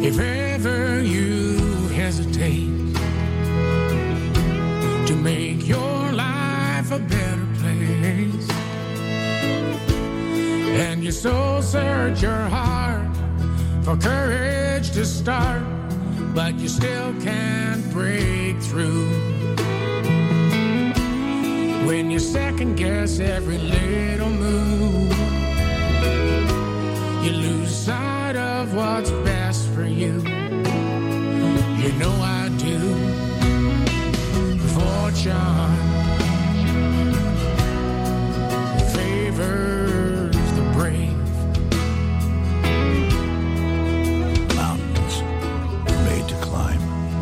If ever you hesitate to make your life a better place, and your soul search your heart for courage to start, but you still can't break through. When you second guess every little move, you lose sight of what's best for you. You know I do. Fortune favors the brave. Mountains made to climb.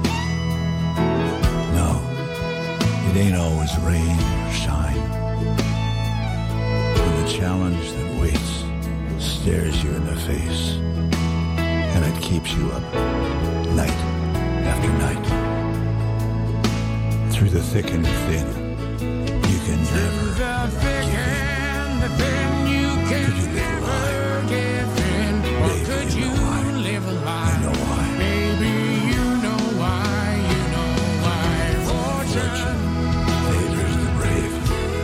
No, it ain't always rain or shine. When the challenge that waits stares you in the face, and it keeps you up night after night. Through the thick and thin, you can never Through the thick and the thin, you can never give in. Or could you live a lie? You know why? Maybe you know why. You know why. Fortune favors the brave.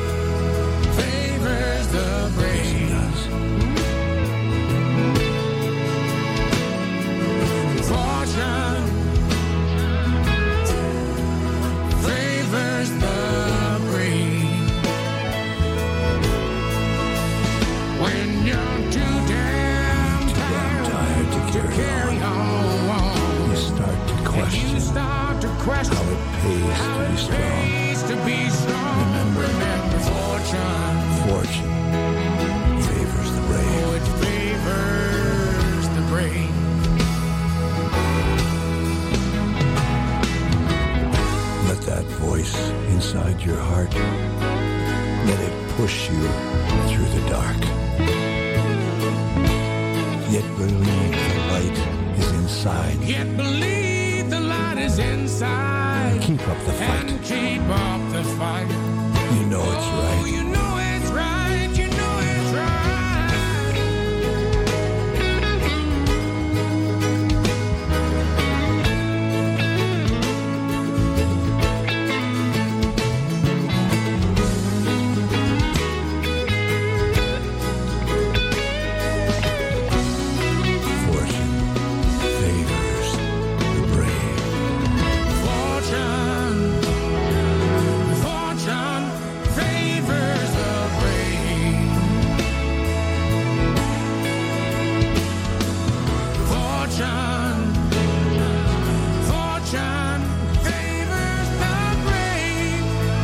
favors the brave. It does. Fortune favors the brave. When you're too damn tired to carry on, You start to question how it pays to be strong. Remember, fortune favors the brave. Oh, it favors the brave. Let that voice inside your heart, let it push you through the dark. Yet believe the light is inside. Yet believe the light is inside. Keep up the fight. And keep up the fight. You know it's Oh, right. you know it's right. You know it's right. Fortune favors the brave. Fortune favors the brave. Fortune favors the brave.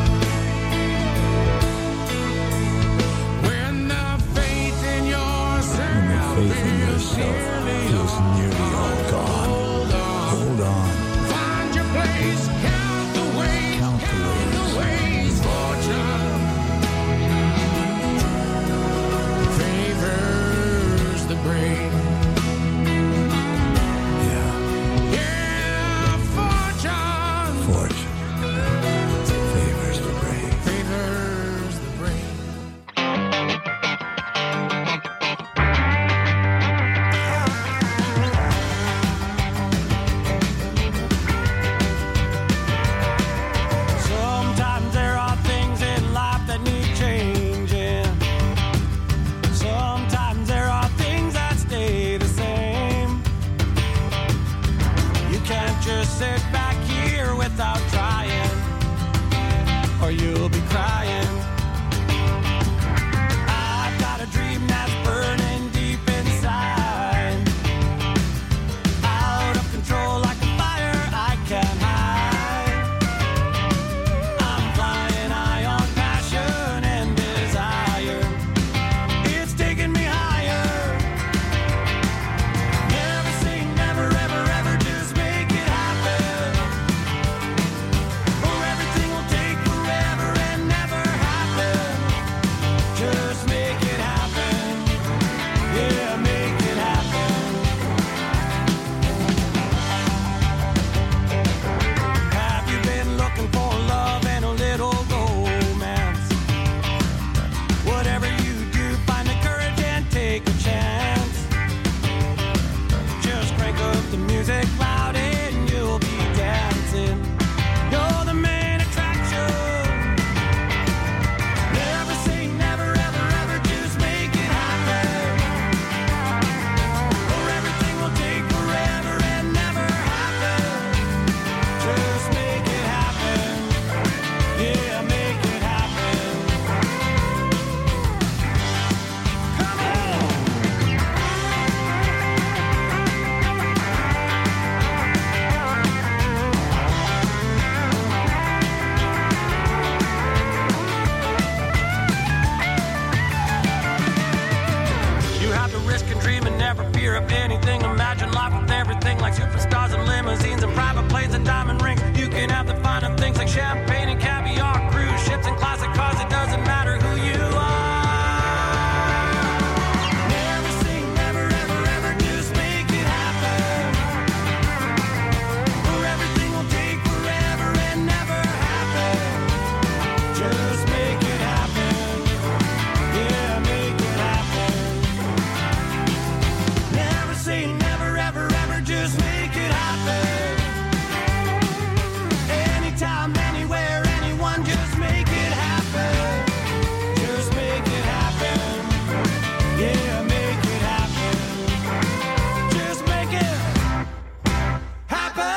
When the faith in yourself Feels nearly all gone. Hold on. Find your place, count the ways, Count the ways. Fortune favors the brave. Yeah, Fortune fortune favors the brave. favors the brave. anything. Imagine life with everything like superstars and limousines and private planes and diamond rings. You can have the finer things like champagne and caviar, cruise ships and classic cars. It doesn't matter who you are. Never say never, ever, ever. Just make it happen. Or everything will take forever and never happen. Just make it happen. Yeah, make it happen. Never say never, ever, ever. Just make it happen. Anytime, anywhere, anyone, just make it happen. Just make it happen. Yeah, make it happen. Just make it happen.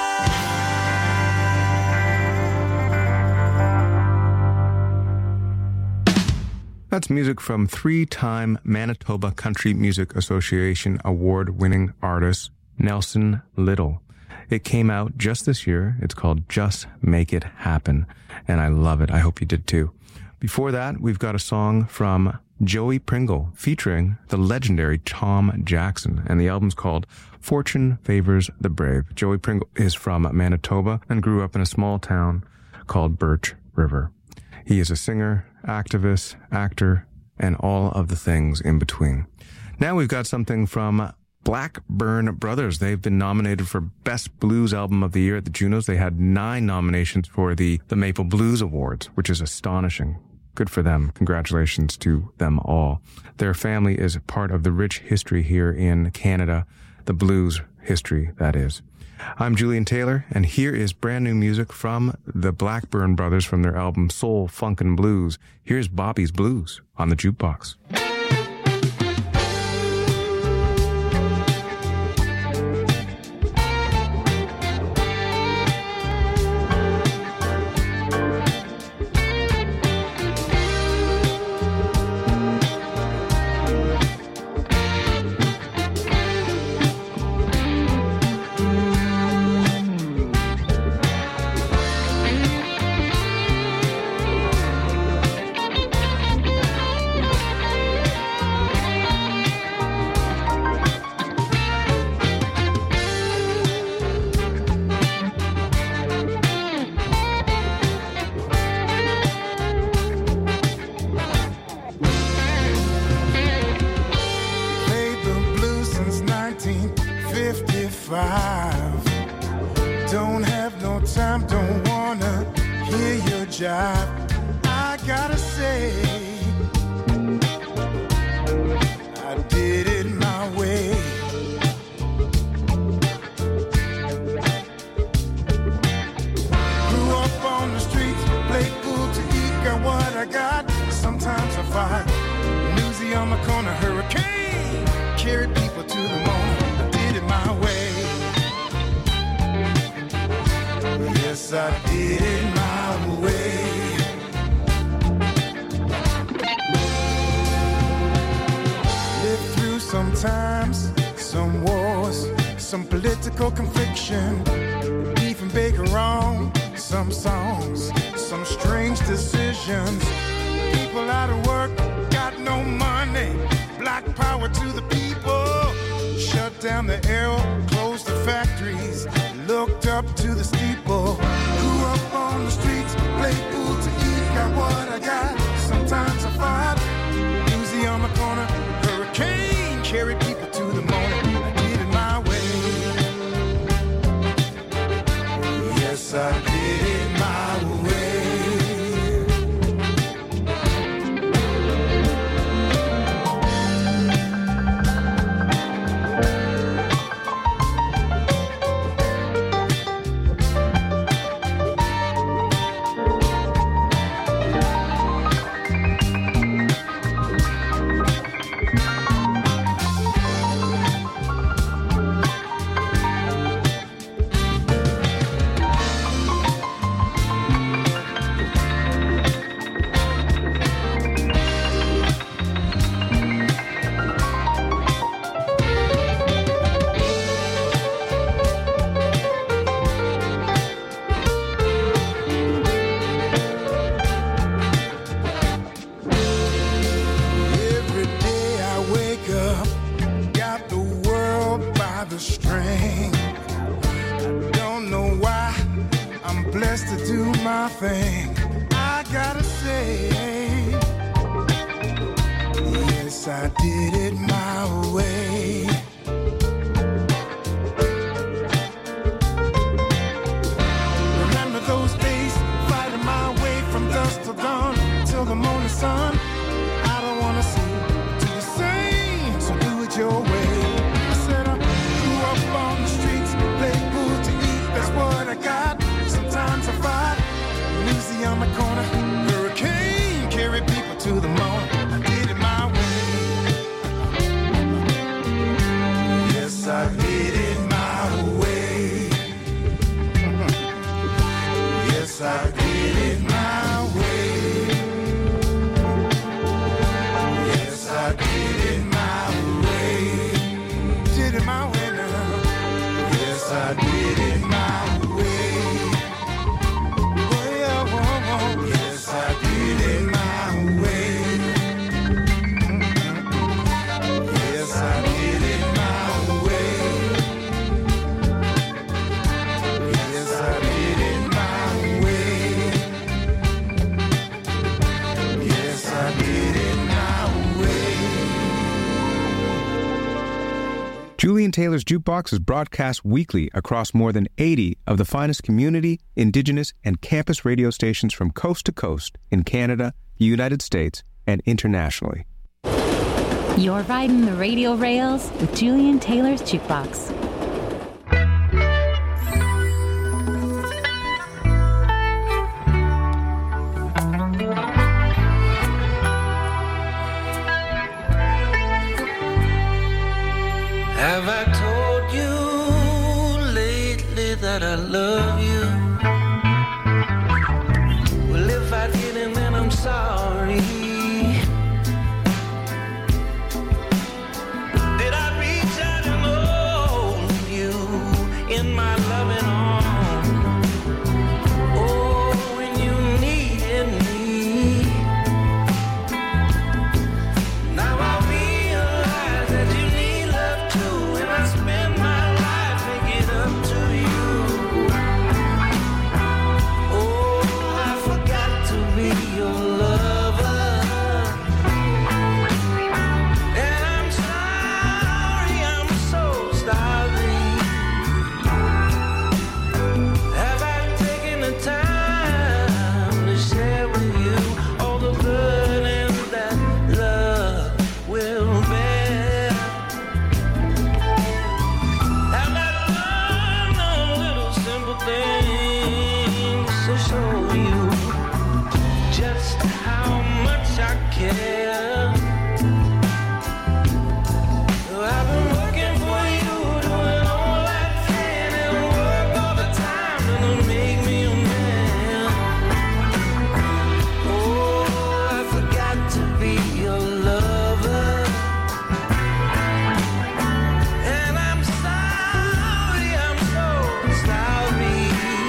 That's music from three-time Manitoba Country Music Association award-winning artist Nelson Little. It came out just this year. It's called Just Make It Happen, and I love it. I hope you did too. Before that, we've got a song from Joey Pringle featuring the legendary Tom Jackson, and the album's called Fortune Favors the Brave. Joey Pringle is from Manitoba and grew up in a small town called Birch River. He is a singer, activist, actor, and all of the things in between. Now we've got something from Blackburn Brothers. They've been nominated for Best Blues Album of the Year at the Junos. They had 9 nominations for the Maple Blues Awards, which is astonishing. Good for them. Congratulations to them all. Their family is part of the rich history here in Canada, the blues history, that is. I'm Julian Taylor, and here is brand new music from the Blackburn Brothers from their album Soul, Funk, and Blues. Here's Bobby's Blues on the Jukebox. Don't have no time, don't wanna hear your jive. I gotta say, I did it my way. Grew up on the streets, played pool to eat, got what I got. Sometimes I fight, newsy on the corner, hurricane, carried people to the moon. I did it my way. Yes, I did it my way. Lived through some times, some wars, some political confliction, beef and bacon wrong, some songs, some strange decisions. People out of work, got no money, black power to the people. Shut down the arrow, closed the factories, looked up to the steeple. Grew up on the streets, played pool to eat, got what I got. Sometimes I fight, newsy on the corner, hurricane, carried people to the morning. I did it my way. Yes, I did it my way. blessed to do my thing. I gotta say, yes, I did it my way. Remember those days, fighting my way from dusk till dawn, till the morning sun. I don't wanna see you do the same, so do it your way. I said I grew up on the streets, played food to eat, that's what I got. Sometimes I fight, Lucy on the corner, hurricane, carry people to the moon. I did it my way. Yes, I did it my way. Yes, I did it my way. Yes, I did it my way. Did it my way now. Yes, I did it my way. Oh, yeah, oh, oh. Yes, I did it my way. Yes, I did it my way. Yes, I did it my way. Yes, I did it my way. Julian Taylor's Jukebox is broadcast weekly across more than 80 of the finest community, indigenous, and campus radio stations from coast to coast in Canada, the United States, and internationally. You're riding the radio rails with Julian Taylor's Jukebox. Have I told you lately that I love you? Well, if I didn't, then I'm sorry. Did I reach out and hold you in my loving arms? Oh, when you needed me. Now I realize that you need love too, and I spend my life making up to you. Oh, I forgot to be your lover, and I'm sorry, I'm so sorry. Have I taken the time to share with you all the burdens that love will bear? Have I done the little simple things to show you just how much I care? I've been working for you, doing all I can, and work all the time to make me a man. Oh, I forgot to be your lover, and I'm sorry, I'm so sorry.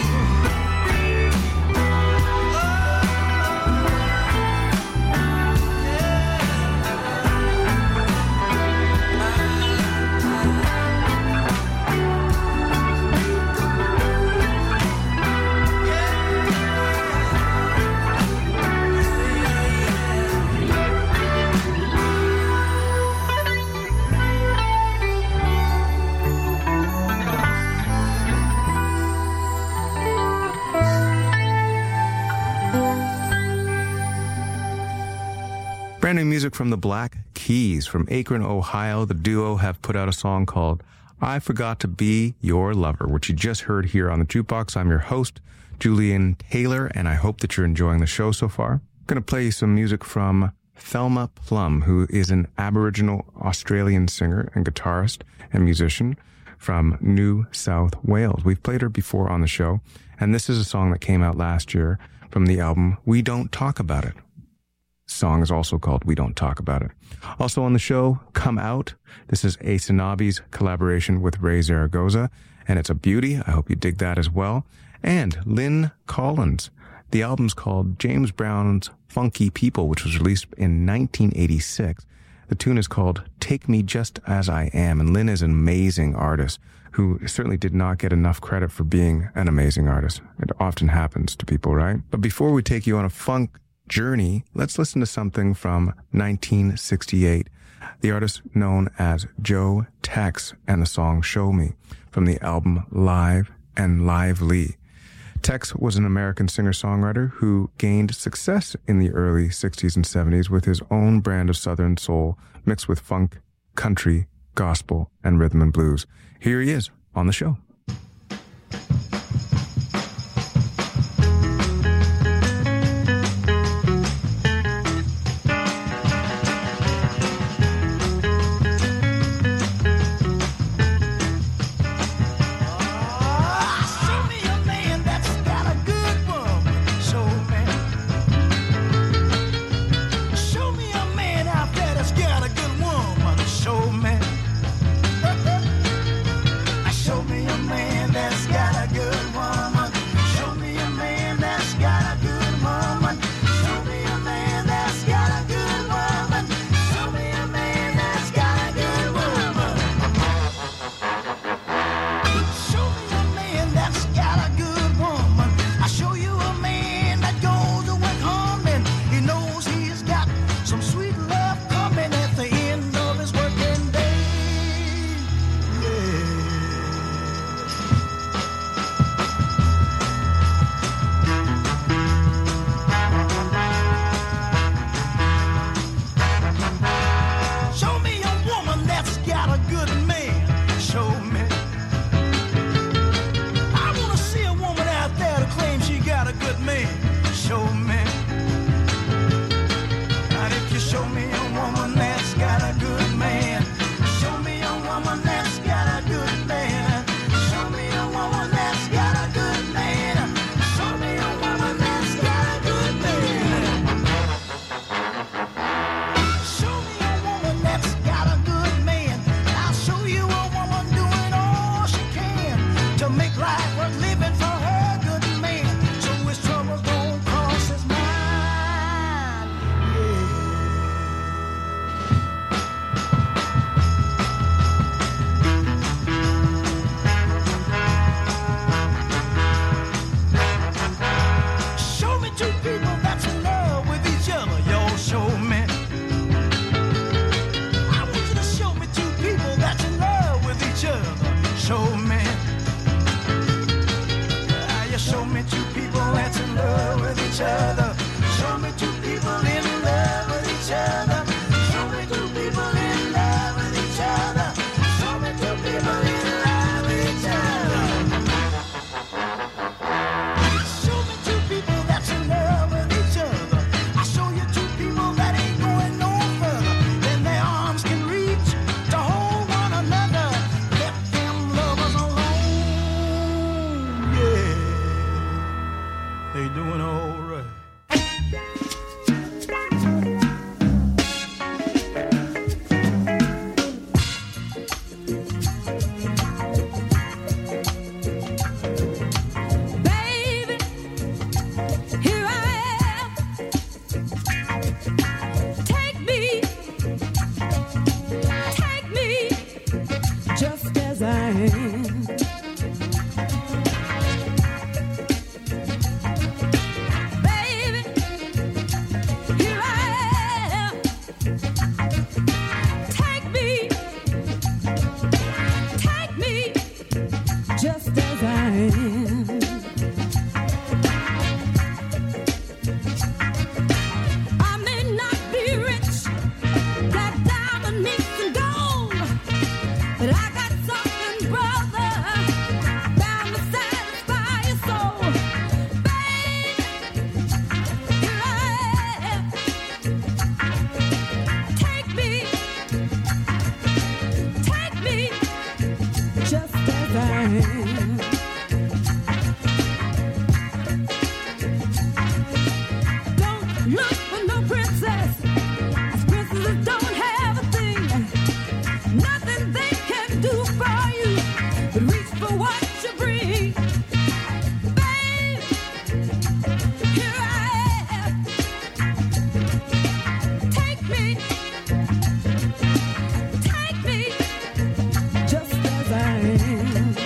Brand new music from the Black Keys. From Akron, Ohio, the duo have put out a song called I Forgot to Be Your Lover, which you just heard here on the Jukebox. I'm your host, Julian Taylor, and I hope that you're enjoying the show so far. I'm going to play you some music from Thelma Plum, who is an Aboriginal Australian singer and guitarist and musician from New South Wales. We've played her before on the show, and this is a song that came out last year from the album We Don't Talk About It. Song is also called We Don't Talk About It. Also on the show, Come Out. This is Ace Anabi's collaboration with Ray Zaragoza, and it's a beauty. I hope you dig that as well. And Lynn Collins. The album's called James Brown's Funky People, which was released in 1986. The tune is called Take Me Just As I Am, and Lynn is an amazing artist who certainly did not get enough credit for being an amazing artist. It often happens to people, right? But before we take you on a funk journey, let's listen to something from 1968. The artist known as Joe Tex and the song Show Me from the album Live and Lively. Tex was an American singer-songwriter who gained success in the early 60s and 70s with his own brand of Southern soul mixed with funk, country, gospel, and rhythm and blues. Here he is on the show. Just as I am.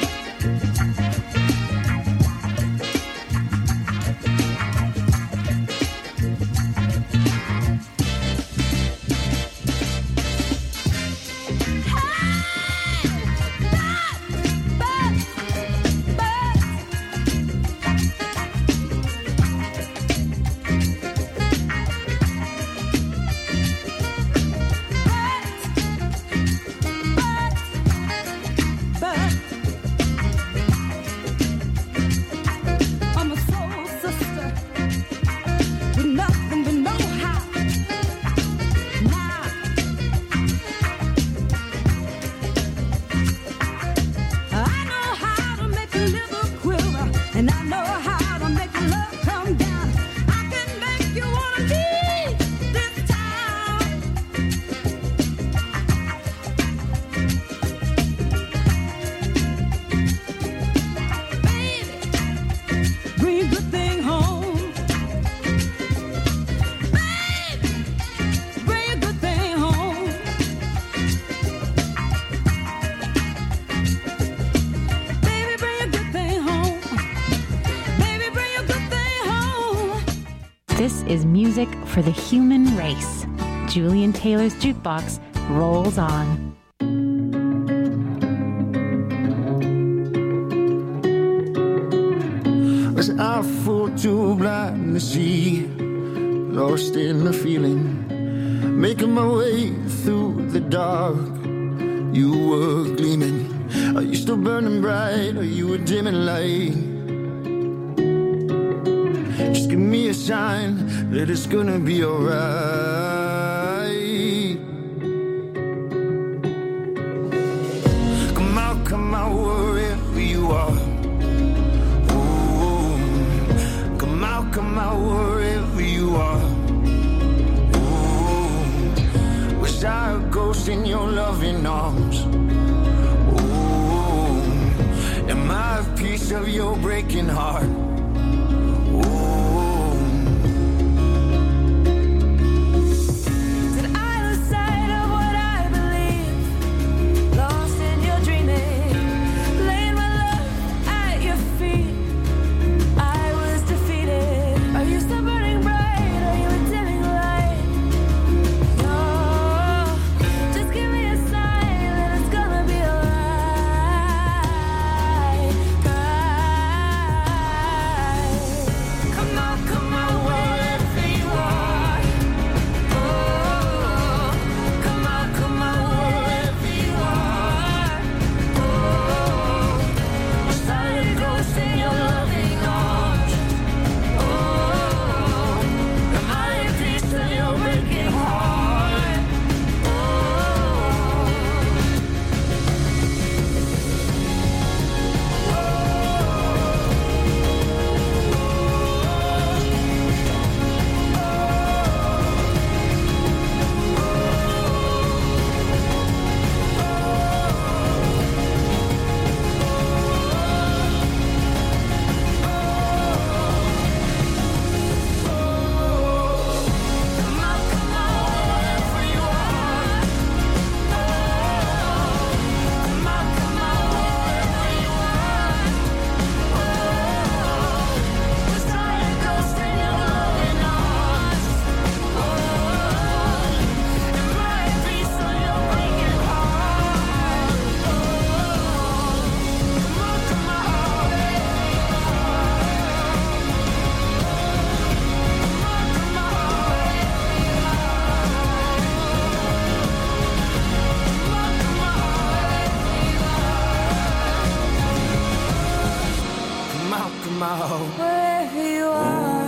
is music for the human race. Julian Taylor's Jukebox rolls on. Was I fool too blind to see? Lost in the feeling, making my way through the dark. You were gleaming. Are you still burning bright? Are you a dimming light? Just give me a sign that it's gonna be alright. Come out, wherever you are. Oh, come out, wherever you are. Oh, was I a ghost in your loving arms? Am I a piece of your breaking heart? Oh. Did I lose sight of what I believe? Lost in your dreaming, laying my love at your feet. I was defeated. Are you still burning bright? Are you a dimming light? No, just give me a sign that it's gonna be alright. Come out, wherever you are. Oh, come out, wherever you are. Oh, was I a ghost in your loving arms? Oh, am I a piece of your breaking heart? Oh. Come out, wherever you are.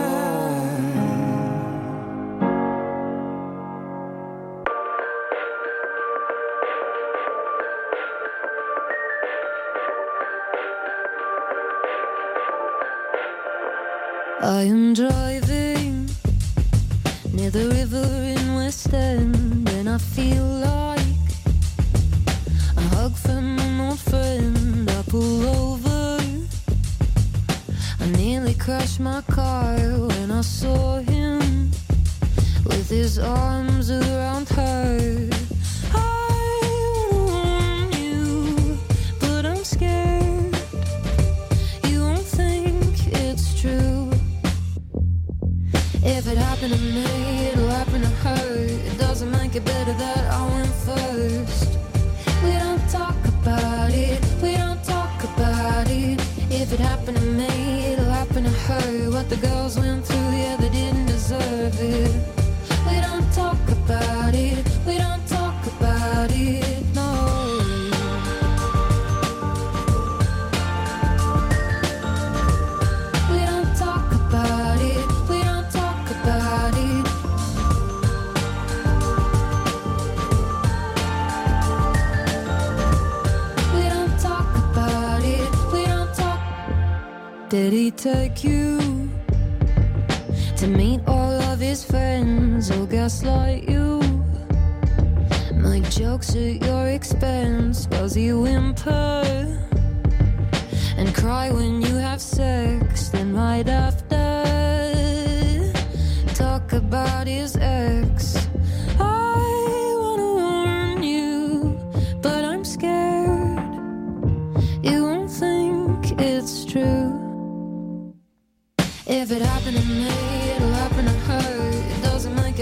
I am driving near the river in West End, and I feel like a hug from an old friend. I pull over, I nearly crashed my car when I saw him with his arms around her. I want you, but I'm scared you won't think it's true. If it happened to me, it'll happen to her. It doesn't make it better that I went first. We don't talk about it, we don't talk about it. If it happened to me, it'll happen to her. What the girls went through, yeah, they didn't deserve it. We don't talk about it, we don't talk about it, no. We don't talk about it, we don't talk about it. We don't talk about it, we don't talk. Did he take you to meet all of his friends or gaslight you? Make jokes at your expense? Does he whimper and cry when you have sex? Then right after, talk about his ex. I wanna warn you, but I'm scared you won't think it's true. If it happened to me, it'll happen to her.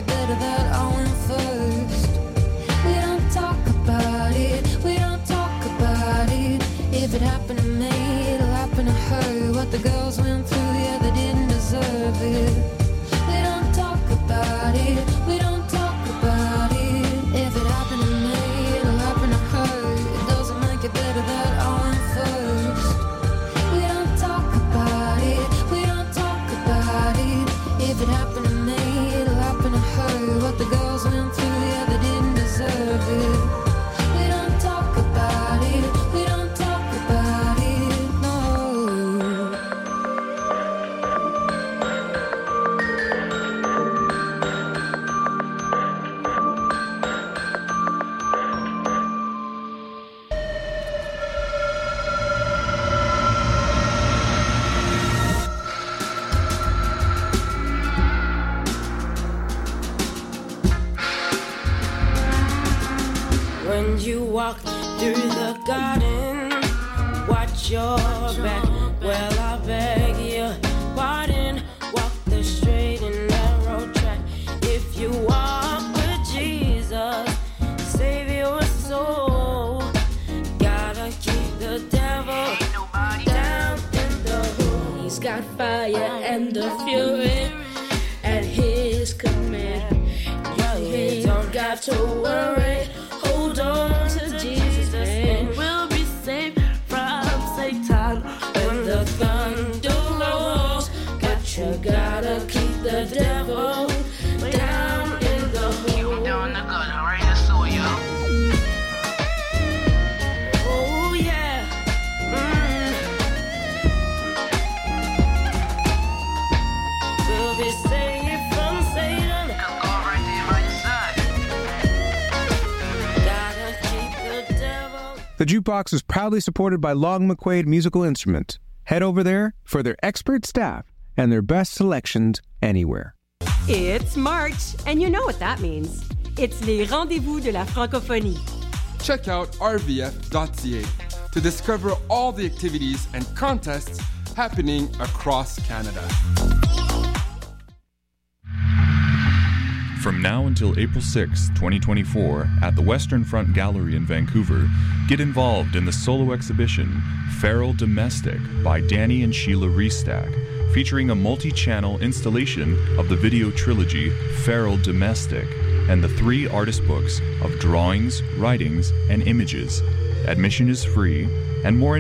it better that I went first. We don't talk about it, we don't talk about it. If it happened to me, it'll happen to her. What the girls went through, yeah, they didn't deserve it. We don't talk about it, we don't talk about it. If it happened to me, it'll happen to her. It doesn't make it better that I went first. We don't talk about it, we don't talk about it. If it happened to me, it'll happen to her. What the girls went through, yeah, they didn't deserve it. We don't talk about it, we don't talk about it, no. When you walk through the garden, watch your back. Well, I beg your pardon. Walk the straight and narrow track. If you walk with Jesus, save your soul. Gotta keep the devil down in the hole. He's got fire and the fury at his command. You don't got to worry. Hold on to Jesus and we'll be saved from Satan when the thunder rolls. But you gotta keep the devil down in the hole. I'm doing the good, alright? That's so, yo. Oh yeah. We'll be saved from Satan. Go right there by your side. Gotta keep the devil. The Jukebox is proudly supported by Long McQuaid Musical Instruments. Head over there for their expert staff and their best selections anywhere. It's March, and you know what that means. It's les rendezvous de la francophonie. Check out rvf.ca to discover all the activities and contests happening across Canada. From now until April 6, 2024, at the Western Front Gallery in Vancouver, get involved in the solo exhibition Feral Domestic by Danny and Sheila Restack, featuring a multi-channel installation of the video trilogy Feral Domestic and the 3 artist books of drawings, writings, and images. Admission is free, and more